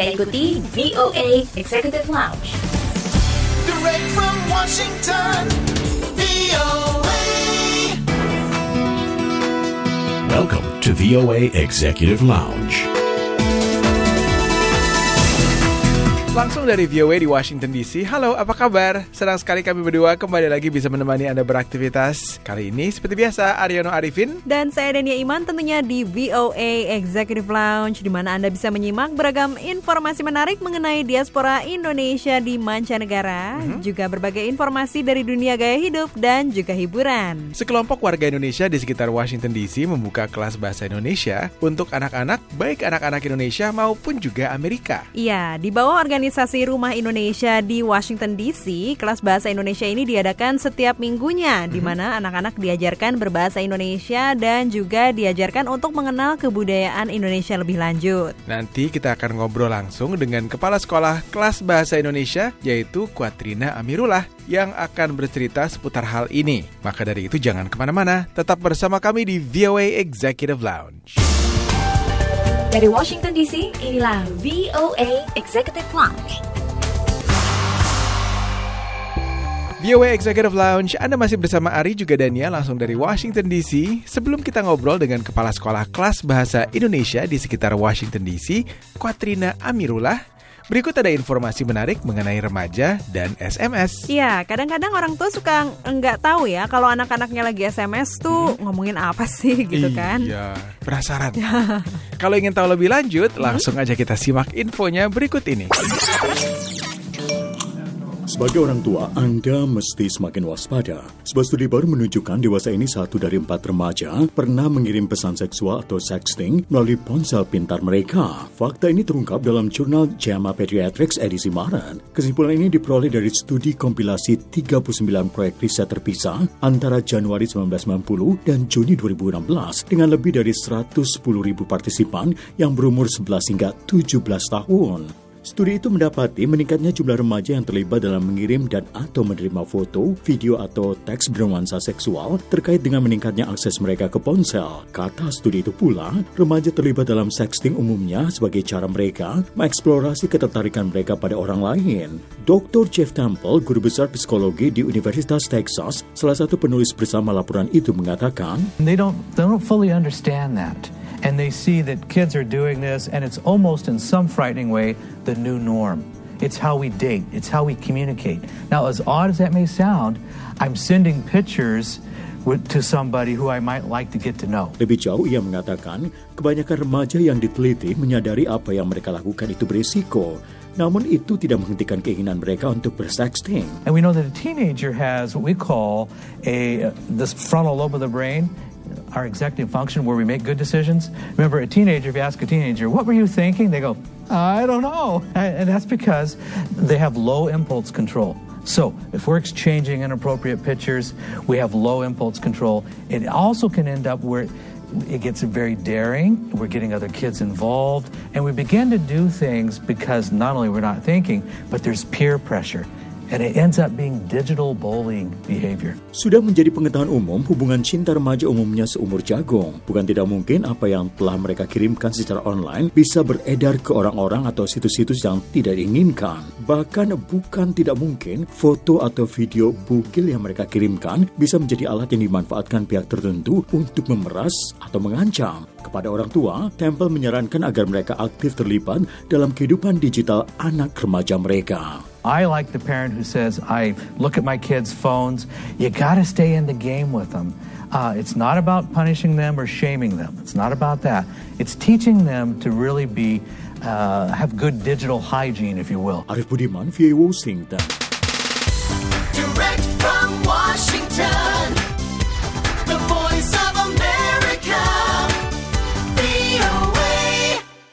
Anda ikuti VOA Executive Lounge. Direct from Washington, VOA. Welcome to VOA Executive Lounge. Langsung dari VOA di Washington DC. Halo, apa kabar? Senang sekali kami berdua kembali lagi bisa menemani Anda beraktivitas. Kali ini seperti biasa, Aryono Arifin dan saya Dania Iman tentunya di VOA Executive Lounge, di mana Anda bisa menyimak beragam informasi menarik mengenai diaspora Indonesia di mancanegara, juga berbagai informasi dari dunia gaya hidup dan juga hiburan. Sekelompok warga Indonesia di sekitar Washington DC membuka kelas bahasa Indonesia untuk anak-anak, baik anak-anak Indonesia maupun juga Amerika. Iya, di bawah organisasi Rumah Indonesia di Washington DC, kelas bahasa Indonesia ini diadakan setiap minggunya, di mana anak-anak diajarkan berbahasa Indonesia dan juga diajarkan untuk mengenal kebudayaan Indonesia lebih lanjut. Nanti kita akan ngobrol langsung dengan Kepala Sekolah Kelas Bahasa Indonesia, yaitu Quatrina Amirullah, yang akan bercerita seputar hal ini. Maka dari itu jangan kemana-mana, tetap bersama kami di VOA Executive Lounge. Dari Washington DC, inilah VOA Executive Lounge. VOA Executive Lounge, Anda masih bersama Ari juga Dania langsung dari Washington DC. Sebelum kita ngobrol dengan Kepala Sekolah Kelas Bahasa Indonesia di sekitar Washington DC, Quatrina Amirullah, berikut ada informasi menarik mengenai remaja dan SMS. Iya, kadang-kadang orang tua suka nggak tahu ya kalau anak-anaknya lagi SMS tuh ngomongin apa sih gitu kan. Iya, penasaran. Kalau ingin tahu lebih lanjut, langsung aja kita simak infonya berikut ini. Sebagai orang tua, Anda mesti semakin waspada. Sebuah studi baru menunjukkan dewasa ini 1 dari 4 remaja pernah mengirim pesan seksual atau sexting melalui ponsel pintar mereka. Fakta ini terungkap dalam jurnal JAMA Pediatrics edisi Maret. Kesimpulan ini diperoleh dari studi kompilasi 39 proyek riset terpisah antara Januari 1990 dan Juni 2016 dengan lebih dari 110.000 partisipan yang berumur 11 hingga 17 tahun. Studi itu mendapati meningkatnya jumlah remaja yang terlibat dalam mengirim dan atau menerima foto, video atau teks bernuansa seksual terkait dengan meningkatnya akses mereka ke ponsel. Kata studi itu pula, remaja terlibat dalam sexting umumnya sebagai cara mereka mengeksplorasi ketertarikan mereka pada orang lain. Dr. Jeff Temple, guru besar psikologi di Universitas Texas, salah satu penulis bersama laporan itu mengatakan, They don't fully understand that. And they see that kids are doing this, and it's almost in some frightening way the new norm. It's how we date. It's how we communicate. Now, as odd as that may sound, I'm sending pictures to somebody who I might like to get to know. Lebih jauh, ia mengatakan, kebanyakan remaja yang diteliti menyadari apa yang mereka lakukan itu berisiko. Namun itu tidak menghentikan keinginan mereka untuk bersexting. And we know that a teenager has what we call this frontal lobe of the brain, our executive function where we make good decisions. Remember, a teenager, if you ask a teenager, what were you thinking? They go, I don't know. And that's because they have low impulse control. So if we're exchanging inappropriate pictures, we have low impulse control. It also can end up where it gets very daring. We're getting other kids involved. And we begin to do things because not only we're not thinking, but there's peer pressure. And it ends up being digital bullying behavior. Sudah menjadi pengetahuan umum, hubungan cinta remaja umumnya seumur jagung. Bukan tidak mungkin apa yang telah mereka kirimkan secara online bisa beredar ke orang-orang atau situs-situs yang tidak diinginkan. Bahkan bukan tidak mungkin foto atau video bugil yang mereka kirimkan bisa menjadi alat yang dimanfaatkan pihak tertentu untuk memeras atau mengancam. Kepada orang tua, Temple menyarankan agar mereka aktif terlibat dalam kehidupan digital anak remaja mereka. I like the parent who says, I look at my kids' phones. You got to stay in the game with them. It's not about punishing them or shaming them. It's not about that. It's teaching them to really have good digital hygiene, if you will. Arif Budiman, VOA Washington. Direct from Washington.